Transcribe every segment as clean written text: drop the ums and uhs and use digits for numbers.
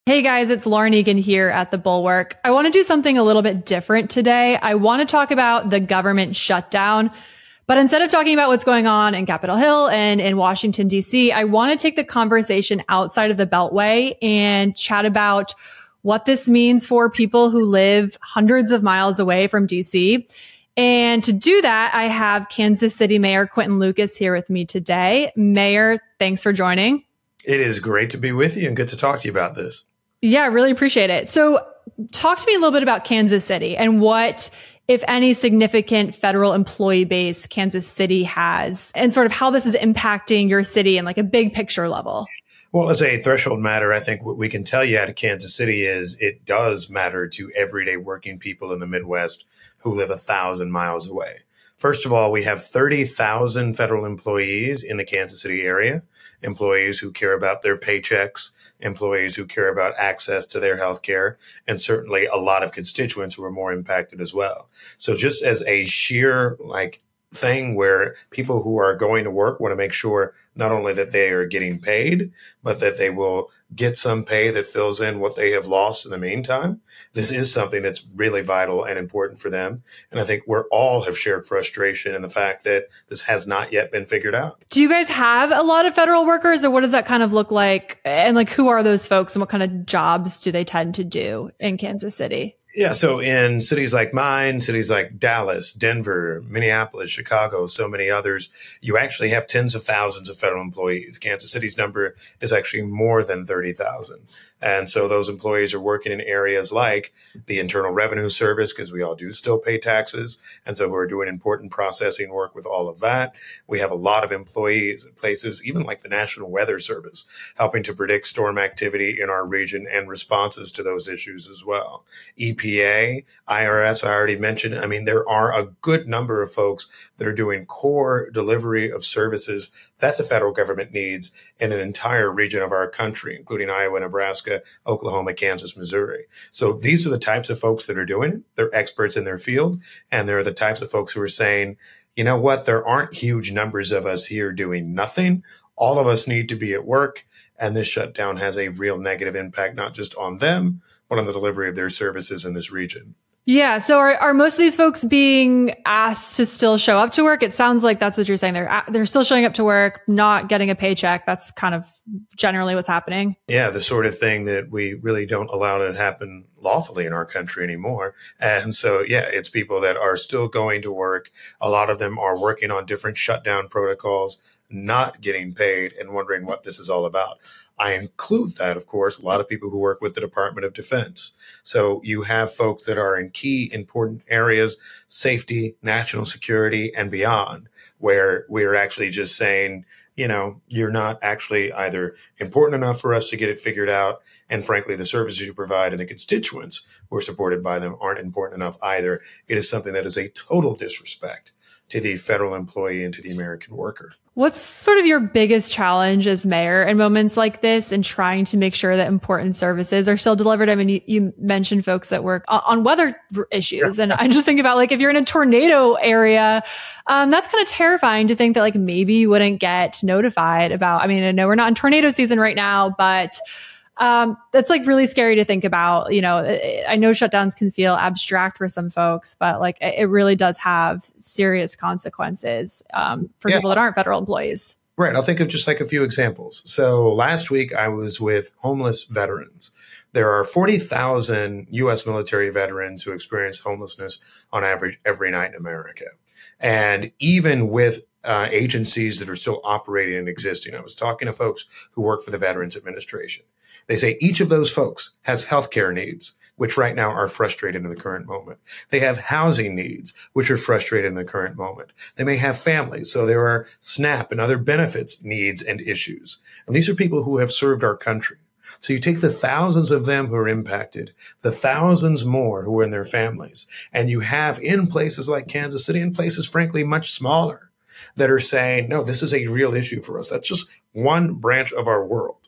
Hey guys, it's Lauren Egan here at The Bulwark. I want to do something a little bit different today. I want to talk about the government shutdown, but instead of talking about what's going on in Capitol Hill and in Washington, D.C., I want to take the conversation outside of the Beltway and chat about what this means for people who live hundreds of miles away from D.C. And to do that, I have Kansas City Mayor Quinton Lucas here with me today. Mayor, thanks for joining. It is great to be with you and good to talk to you about this. Yeah, I really appreciate it. So talk to me a little bit about Kansas City and what, if any, significant federal employee base Kansas City has and sort of how this is impacting your city in like a big picture level. Well, as a threshold matter, I think what we can tell you out of Kansas City is it does matter to everyday working people in the Midwest who live 1,000 miles away. First of all, we have 30,000 federal employees in the Kansas City area, employees who care about their paychecks, employees who care about access to their health care, and certainly a lot of constituents who are more impacted as well. So just as a sheer thing where people who are going to work want to make sure not only that they are getting paid, but that they will get some pay that fills in what they have lost in the meantime. This is something that's really vital and important for them. And I think we're all have shared frustration in the fact that this has not yet been figured out. Do you guys have a lot of federal workers, or what does that kind of look like? And like, who are those folks and what kind of jobs do they tend to do in Kansas City? Yeah. So in cities like mine, cities like Dallas, Denver, Minneapolis, Chicago, so many others, you actually have tens of thousands of federal employees. Kansas City's number is actually more than 30,000. And so those employees are working in areas like the Internal Revenue Service, because we all do still pay taxes. And so we're doing important processing work with all of that. We have a lot of employees at places, even like the National Weather Service, helping to predict storm activity in our region and responses to those issues as well. EPA, IRS, I already mentioned. I mean, there are a good number of folks that are doing core delivery of services that the federal government needs in an entire region of our country, including Iowa, Nebraska, Oklahoma, Kansas, Missouri. So these are the types of folks that are doing it. They're experts in their field. And they're the types of folks who are saying, you know what, there aren't huge numbers of us here doing nothing. All of us need to be at work. And this shutdown has a real negative impact, not just on them, but on the delivery of their services in this region. Yeah. So are most of these folks being asked to still show up to work? It sounds like that's what you're saying. They're still showing up to work, not getting a paycheck. That's kind of generally what's happening. Yeah, the sort of thing that we really don't allow to happen lawfully in our country anymore. And so, yeah, it's people that are still going to work. A lot of them are working on different shutdown protocols, not getting paid and wondering what this is all about. I include that, of course, a lot of people who work with the Department of Defense. So you have folks that are in key important areas, safety, national security, and beyond, where we're actually just saying, you know, you're not actually either important enough for us to get it figured out. And frankly, the services you provide and the constituents who are supported by them aren't important enough either. It is something that is a total disrespect to the federal employee and to the American worker. What's sort of your biggest challenge as mayor in moments like this and trying to make sure that important services are still delivered? I mean, you mentioned folks that work on weather issues. Yeah. And I just think about like, if you're in a tornado area, that's kind of terrifying to think that like maybe you wouldn't get notified about. I mean, I know we're not in tornado season right now, but that's like really scary to think about. You know, I know shutdowns can feel abstract for some folks, but like it really does have serious consequences for people that aren't federal employees. Right. I'll think of just like a few examples. So last week I was with homeless veterans. There are 40,000 U.S. military veterans who experience homelessness on average every night in America. And even with agencies that are still operating and existing, I was talking to folks who work for the Veterans Administration. They say each of those folks has healthcare needs, which right now are frustrated in the current moment. They have housing needs, which are frustrated in the current moment. They may have families, so there are SNAP and other benefits needs and issues. And these are people who have served our country. So you take the thousands of them who are impacted, the thousands more who are in their families, and you have in places like Kansas City and places, frankly, much smaller, that are saying, no, this is a real issue for us. That's just one branch of our world.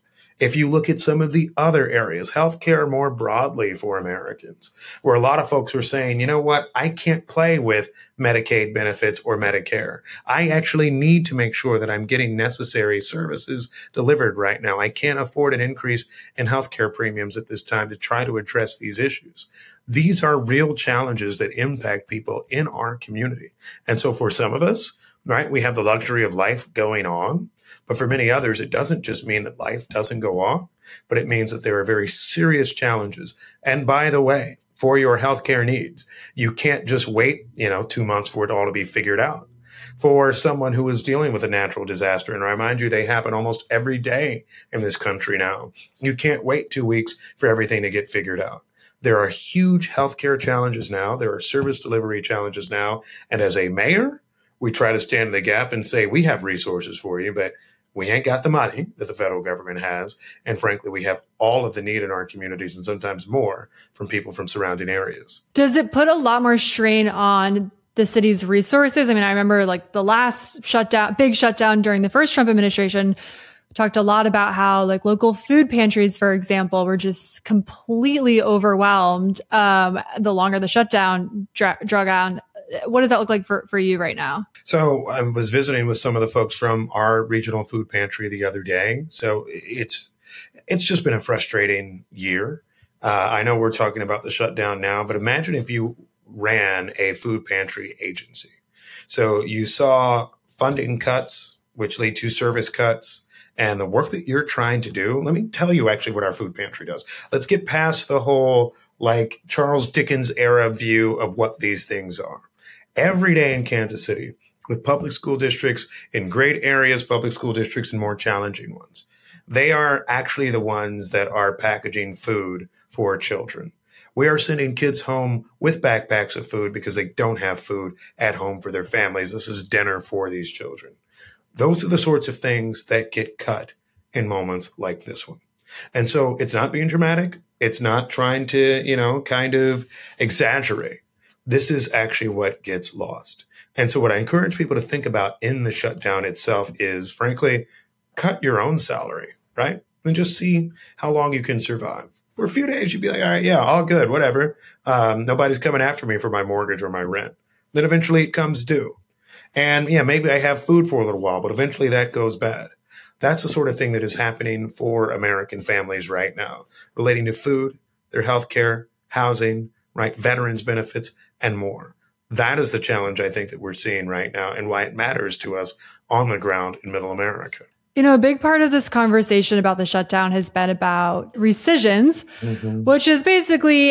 If you look at some of the other areas, healthcare more broadly for Americans, where a lot of folks are saying, you know what, I can't play with Medicaid benefits or Medicare. I actually need to make sure that I'm getting necessary services delivered right now. I can't afford an increase in healthcare premiums at this time to try to address these issues. These are real challenges that impact people in our community. And so for some of us, right, we have the luxury of life going on. But for many others, it doesn't just mean that life doesn't go on, but it means that there are very serious challenges. And by the way, for your healthcare needs, you can't just wait, 2 months for it all to be figured out. For someone who is dealing with a natural disaster, and I remind you, they happen almost every day in this country now, you can't wait 2 weeks for everything to get figured out. There are huge healthcare challenges now. There are service delivery challenges now. And as a mayor, we try to stand in the gap and say, we have resources for you, but we ain't got the money that the federal government has. And frankly, we have all of the need in our communities and sometimes more from people from surrounding areas. Does it put a lot more strain on the city's resources? I mean, I remember like the last big shutdown during the first Trump administration, talked a lot about how like local food pantries, for example, were just completely overwhelmed the longer the shutdown drug out. What does that look like for you right now? So I was visiting with some of the folks from our regional food pantry the other day. So it's just been a frustrating year. I know we're talking about the shutdown now, but imagine if you ran a food pantry agency. So you saw funding cuts, which lead to service cuts, and the work that you're trying to do. Let me tell you actually what our food pantry does. Let's get past the whole like Charles Dickens era view of what these things are. Every day in Kansas City, with public school districts in great areas, public school districts in more challenging ones, they are actually the ones that are packaging food for children. We are sending kids home with backpacks of food because they don't have food at home for their families. This is dinner for these children. Those are the sorts of things that get cut in moments like this one. And so it's not being dramatic. It's not trying to, kind of exaggerate. This is actually what gets lost. And so what I encourage people to think about in the shutdown itself is, frankly, cut your own salary, right? And just see how long you can survive. For a few days, you'd be like, all right, yeah, all good, whatever. Nobody's coming after me for my mortgage or my rent. Then eventually it comes due. And yeah, maybe I have food for a little while, but eventually that goes bad. That's the sort of thing that is happening for American families right now, relating to food, their healthcare, housing, right, veterans benefits, and more. That is the challenge I think that we're seeing right now and why it matters to us on the ground in Middle America. A big part of this conversation about the shutdown has been about rescissions, which is basically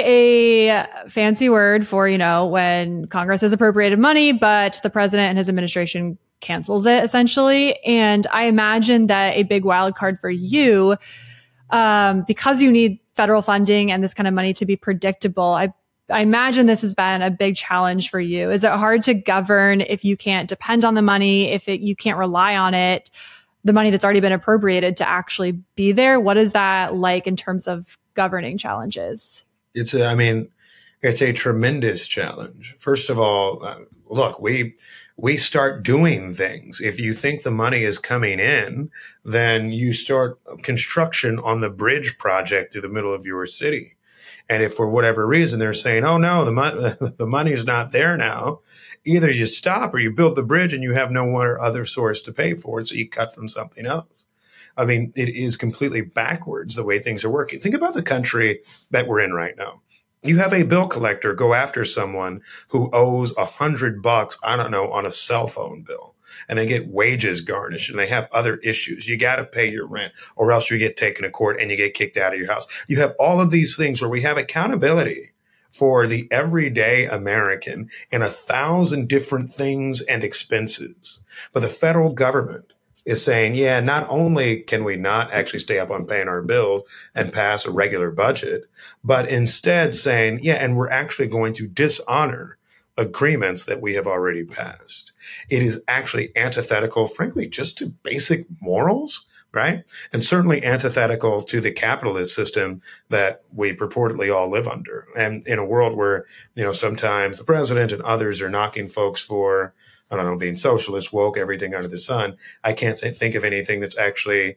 a fancy word for, when Congress has appropriated money, but the president and his administration cancels it essentially. And I imagine that a big wild card for you, because you need federal funding and this kind of money to be predictable, I imagine this has been a big challenge for you. Is it hard to govern if you can't depend on the money, if you can't rely on it, the money that's already been appropriated to actually be there? What is that like in terms of governing challenges? It's a tremendous challenge. First of all, look, we start doing things. If you think the money is coming in, then you start construction on the bridge project through the middle of your city. And if for whatever reason they're saying, oh no, the money's not there now, either you stop or you build the bridge and you have no other source to pay for it, so you cut from something else. I mean, it is completely backwards the way things are working. Think about the country that we're in right now. You have a bill collector go after someone who owes $100, I don't know, on a cell phone bill, and they get wages garnished and they have other issues. You got to pay your rent or else you get taken to court and you get kicked out of your house. You have all of these things where we have accountability for the everyday American in 1,000 different things and expenses. But the federal government is saying, yeah, not only can we not actually stay up on paying our bills and pass a regular budget, but instead saying, yeah, and we're actually going to dishonor agreements that we have already passed. It is actually antithetical, frankly, just to basic morals, right? And certainly antithetical to the capitalist system that we purportedly all live under. And in a world where, sometimes the president and others are knocking folks for, I don't know, being socialist, woke, everything under the sun, I can't think of anything that's actually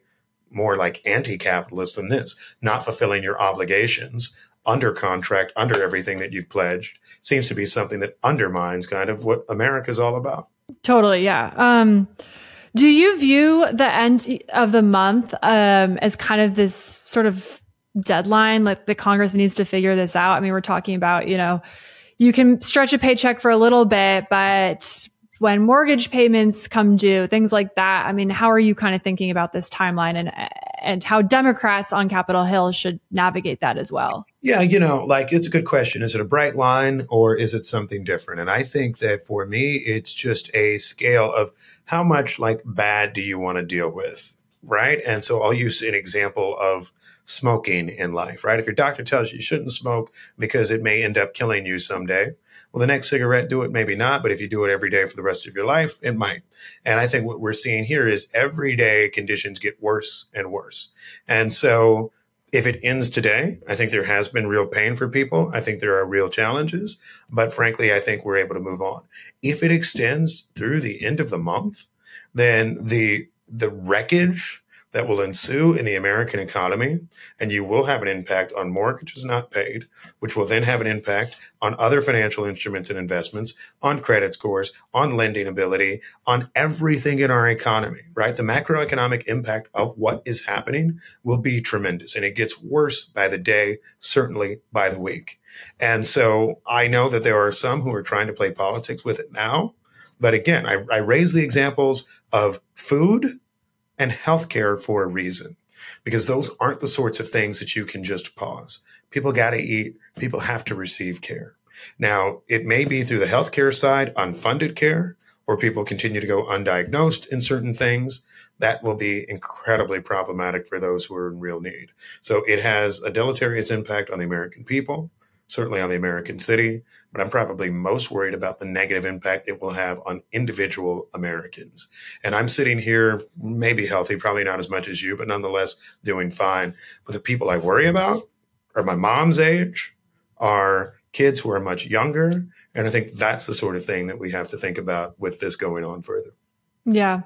more like anti-capitalist than this. Not fulfilling your obligations under contract, under everything that you've pledged, seems to be something that undermines kind of what America's all about. Totally, yeah. Do you view the end of the month as kind of this sort of deadline, like the Congress needs to figure this out? I mean, we're talking about, you can stretch a paycheck for a little bit, but when mortgage payments come due, things like that. I mean, how are you kind of thinking about this timeline and how Democrats on Capitol Hill should navigate that as well? Yeah, it's a good question. Is it a bright line or is it something different? And I think that for me, it's just a scale of how much bad do you want to deal with, right? And so I'll use an example of smoking in life, right? If your doctor tells you shouldn't smoke because it may end up killing you someday, well, the next cigarette, do it, maybe not. But if you do it every day for the rest of your life, it might. And I think what we're seeing here is every day conditions get worse and worse. And so if it ends today, I think there has been real pain for people. I think there are real challenges. But frankly, I think we're able to move on. If it extends through the end of the month, then the wreckage that will ensue in the American economy, and you will have an impact on mortgages not paid, which will then have an impact on other financial instruments and investments, on credit scores, on lending ability, on everything in our economy, right? The macroeconomic impact of what is happening will be tremendous, and it gets worse by the day, certainly by the week. And so I know that there are some who are trying to play politics with it now. But again, I raise the examples of food and healthcare for a reason, because those aren't the sorts of things that you can just pause. People got to eat. People have to receive care. Now, it may be through the healthcare side, unfunded care, or people continue to go undiagnosed in certain things. That will be incredibly problematic for those who are in real need. So it has a deleterious impact on the American people, certainly on the American city, but I'm probably most worried about the negative impact it will have on individual Americans. And I'm sitting here, maybe healthy, probably not as much as you, but nonetheless doing fine. But the people I worry about are my mom's age, are kids who are much younger. And I think that's the sort of thing that we have to think about with this going on further. Yeah.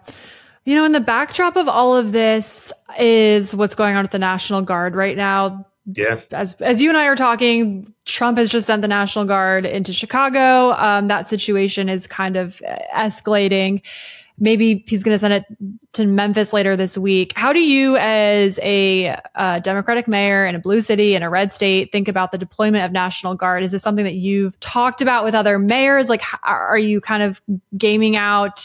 In the backdrop of all of this is what's going on with the National Guard right now. Yeah. As you and I are talking, Trump has just sent the National Guard into Chicago. That situation is kind of escalating. Maybe he's going to send it to Memphis later this week. How do you, as a Democratic mayor in a blue city in a red state, think about the deployment of National Guard? Is this something that you've talked about with other mayors? Are you kind of gaming out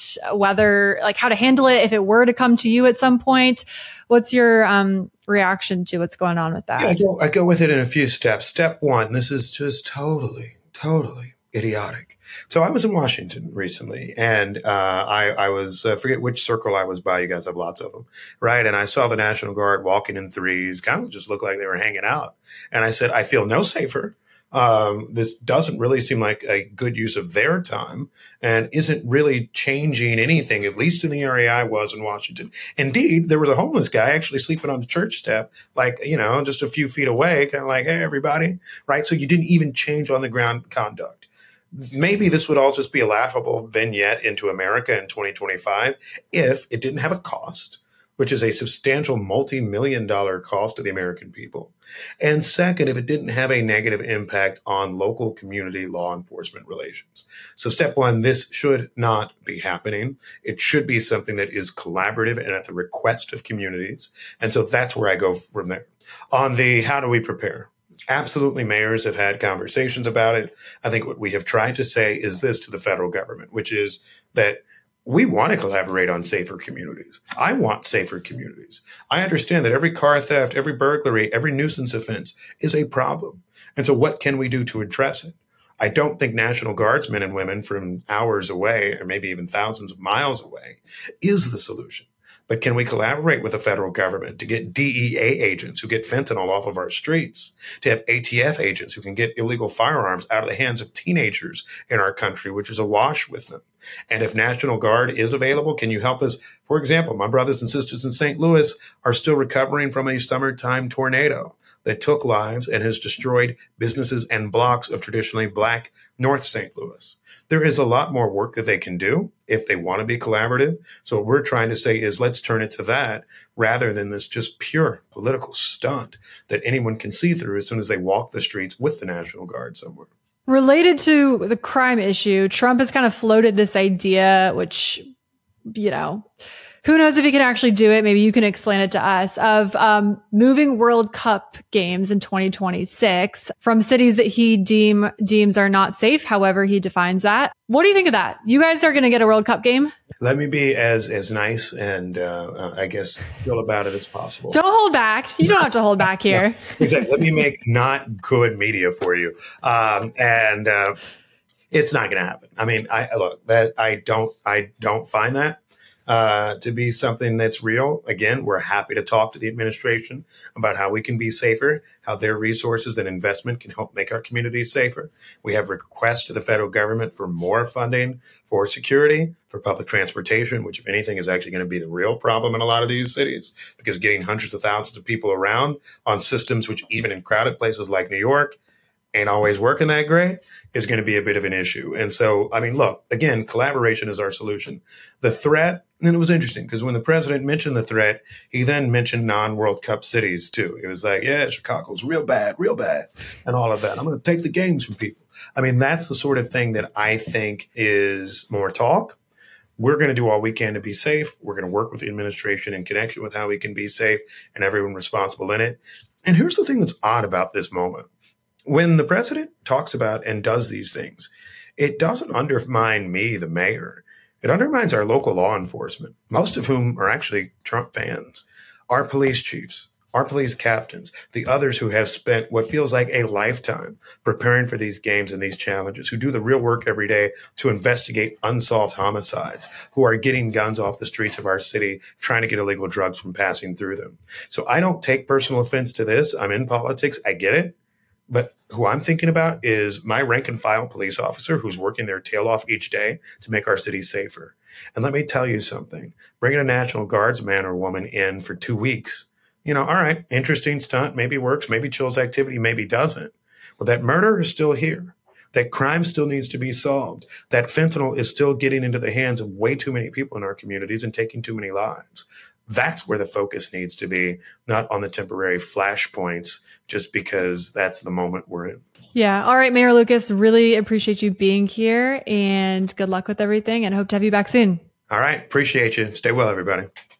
how to handle it if it were to come to you at some point? What's your reaction to what's going on with that? Yeah, I go with it in a few steps. Step one, this is just totally idiotic. So I was in Washington recently, and I was, forget which circle I was by. You guys have lots of them, right? And I saw the National Guard walking in threes, kind of just looked like they were hanging out. And I said, I feel no safer. This doesn't really seem like a good use of their time and isn't really changing anything, at least in the area I was in Washington. Indeed, there was a homeless guy actually sleeping on the church step, just a few feet away, kind of like, hey, everybody, right? So you didn't even change on the ground conduct. Maybe this would all just be a laughable vignette into America in 2025 if it didn't have a cost, which is a substantial multi-million-dollar cost to the American people. And second, if it didn't have a negative impact on local community law enforcement relations. So step one, this should not be happening. It should be something that is collaborative and at the request of communities. And so that's where I go from there. On the how do we prepare? Absolutely, mayors have had conversations about it. I think what we have tried to say is this to the federal government, which is that we want to collaborate on safer communities. I want safer communities. I understand that every car theft, every burglary, every nuisance offense is a problem. And so what can we do to address it? I don't think National Guardsmen and women from hours away, or maybe even thousands of miles away, is the solution. But can we collaborate with the federal government to get DEA agents who get fentanyl off of our streets, to have ATF agents who can get illegal firearms out of the hands of teenagers in our country, which is awash with them? And if National Guard is available, can you help us? For example, my brothers and sisters in St. Louis are still recovering from a summertime tornado. that took lives and has destroyed businesses and blocks of traditionally Black North St. Louis. There is a lot more work that they can do if they want to be collaborative. So what we're trying to say is let's turn it to that rather than this just pure political stunt that anyone can see through as soon as they walk the streets with the National Guard somewhere. Related to the crime issue, Trump has kind of floated this idea, which, who knows if he can actually do it? Maybe you can explain it to us, of moving World Cup games in 2026 from cities that he deems are not safe, however he defines that. What do you think of that? You guys are going to get a World Cup game? Let me be as nice and I guess feel about it as possible. Don't hold back. You don't have to hold back here. No, exactly. Let me make not good media for you. And it's not going to happen. I mean, I don't find that to be something that's real. Again, we're happy to talk to the administration about how we can be safer, how their resources and investment can help make our communities safer. We have requests to the federal government for more funding for security, for public transportation, which, if anything, is actually going to be the real problem in a lot of these cities, because getting hundreds of thousands of people around on systems, which even in crowded places like New York ain't always working that great, is going to be a bit of an issue. And so, I mean, look, again, collaboration is our solution. The threat, and it was interesting because when the president mentioned the threat, he then mentioned non-World Cup cities too. It was like, yeah, Chicago's real bad, and all of that. I'm going to take the games from people. I mean, that's the sort of thing that I think is more talk. We're going to do all we can to be safe. We're going to work with the administration in connection with how we can be safe and everyone responsible in it. And here's the thing that's odd about this moment. When the president talks about and does these things, it doesn't undermine me, the mayor. It undermines our local law enforcement, most of whom are actually Trump fans, our police chiefs, our police captains, the others who have spent what feels like a lifetime preparing for these games and these challenges, who do the real work every day to investigate unsolved homicides, who are getting guns off the streets of our city, trying to get illegal drugs from passing through them. So I don't take personal offense to this. I'm in politics. I get it. But who I'm thinking about is my rank and file police officer who's working their tail off each day to make our city safer. And let me tell you something, bringing a National Guards man or woman in for 2 weeks, all right, interesting stunt, maybe works, maybe chills activity, maybe doesn't. But that murder is still here. That crime still needs to be solved. That fentanyl is still getting into the hands of way too many people in our communities and taking too many lives. That's where the focus needs to be, not on the temporary flashpoints, just because that's the moment we're in. Yeah. All right, Mayor Lucas, really appreciate you being here and good luck with everything and hope to have you back soon. All right. Appreciate you. Stay well, everybody.